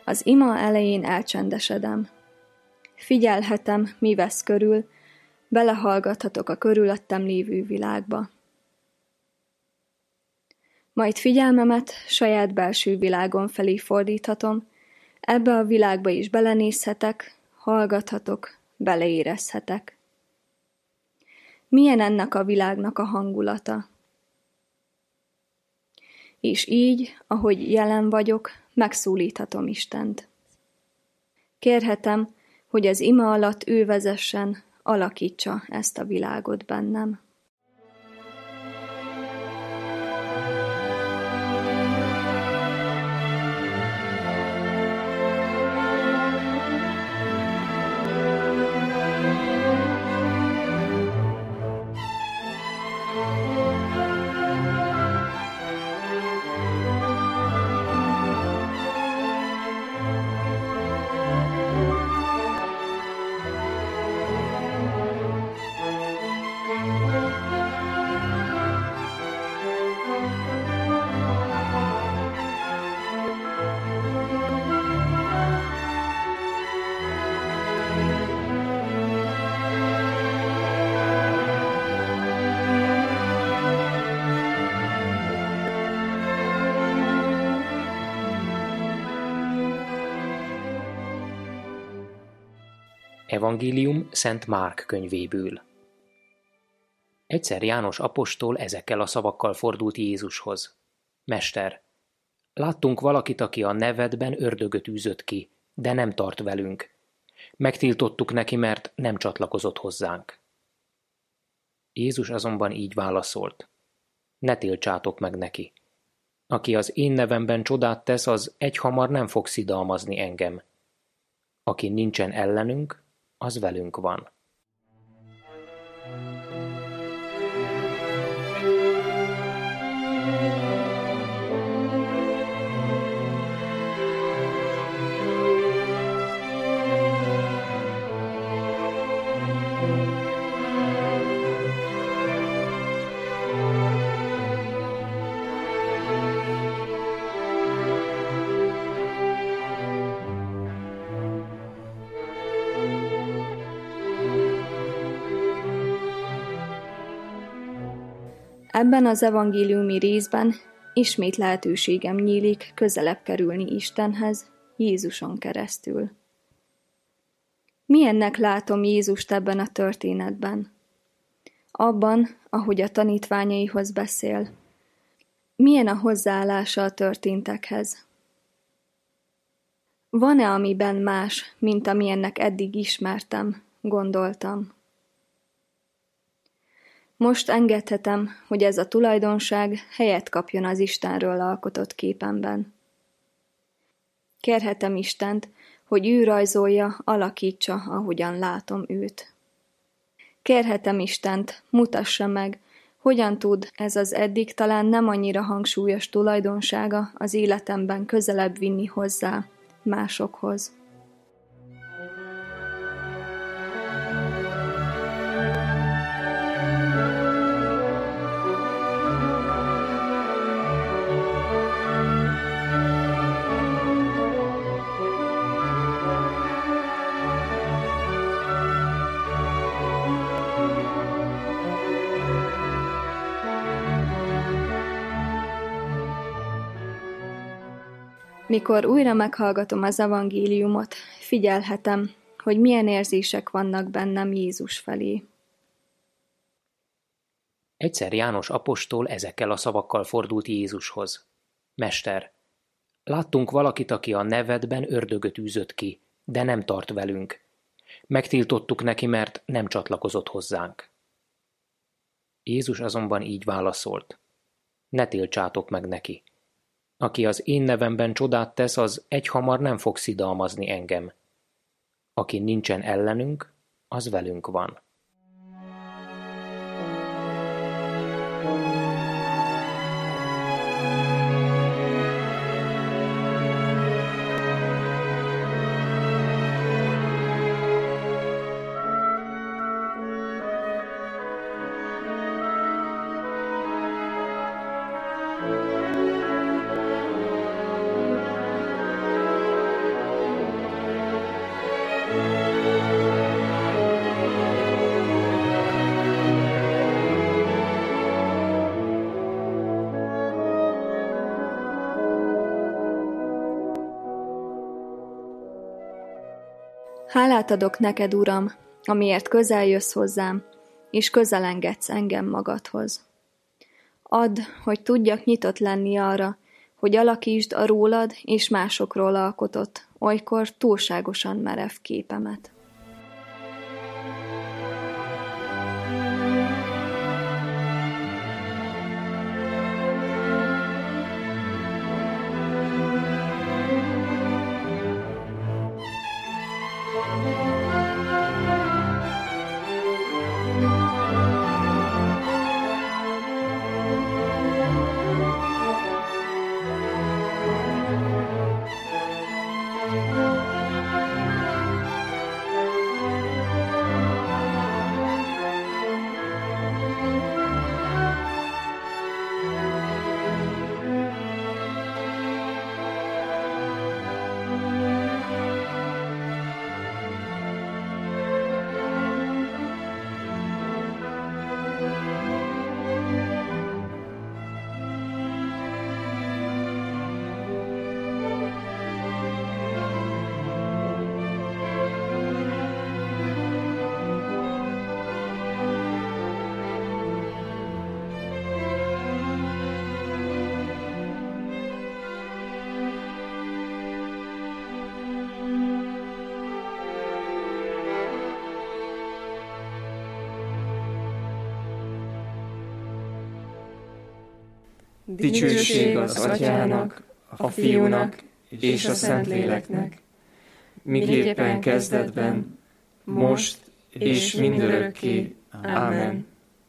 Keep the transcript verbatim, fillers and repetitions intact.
Az ima elején elcsendesedem. Figyelhetem, mi vesz körül, belehallgathatok a körülöttem lévő világba. Majd figyelmemet saját belső világom felé fordíthatom, ebbe a világba is belenézhetek, hallgathatok, beleérezhetek. Milyen ennek a világnak a hangulata? És így, ahogy jelen vagyok, megszólíthatom Istent. Kérhetem, hogy az ima alatt ő vezessen, alakítsa ezt a világot bennem. Evangélium Szent Márk könyvéből. Egyszer János apostol ezekkel a szavakkal fordult Jézushoz. Mester, láttunk valakit, aki a nevedben ördögöt űzött ki, de nem tart velünk. Megtiltottuk neki, mert nem csatlakozott hozzánk. Jézus azonban így válaszolt. Ne tiltsátok meg neki. Aki az én nevemben csodát tesz, az egyhamar nem fog szidalmazni engem. Aki nincsen ellenünk, az velünk van. Ebben az evangéliumi részben ismét lehetőségem nyílik közelebb kerülni Istenhez, Jézuson keresztül. Milyennek látom Jézust ebben a történetben? Abban, ahogy a tanítványaihoz beszél. Milyen a hozzáállása a történtekhez? Van-e amiben más, mint amilyennek eddig ismertem, gondoltam? Most engedhetem, hogy ez a tulajdonság helyet kapjon az Istenről alkotott képemben. Kérhetem Istent, hogy ő rajzolja, alakítsa, ahogyan látom őt. Kérhetem Istent, mutassa meg, hogyan tud ez az eddig talán nem annyira hangsúlyos tulajdonsága az életemben közelebb vinni hozzá, másokhoz. Mikor újra meghallgatom az evangéliumot, figyelhetem, hogy milyen érzések vannak bennem Jézus felé. Egyszer János apostol ezekkel a szavakkal fordult Jézushoz. Mester, láttunk valakit, aki a nevedben ördögöt űzött ki, de nem tart velünk. Megtiltottuk neki, mert nem csatlakozott hozzánk. Jézus azonban így válaszolt. Ne tiltsátok meg neki. Aki az én nevemben csodát tesz, az egyhamar nem fog szidalmazni engem. Aki nincsen ellenünk, az velünk van. Hálát adok neked, Uram, amiért közel jössz hozzám, és közel engedsz engem magadhoz. Add, hogy tudjak nyitott lenni arra, hogy alakítsd a rólad és másokról alkotott, olykor túlságosan merev képemet. Dicsőség az Atyának, a Fiúnak és a Szentléleknek, miképpen kezdetben, most és mindörökké. Ámen.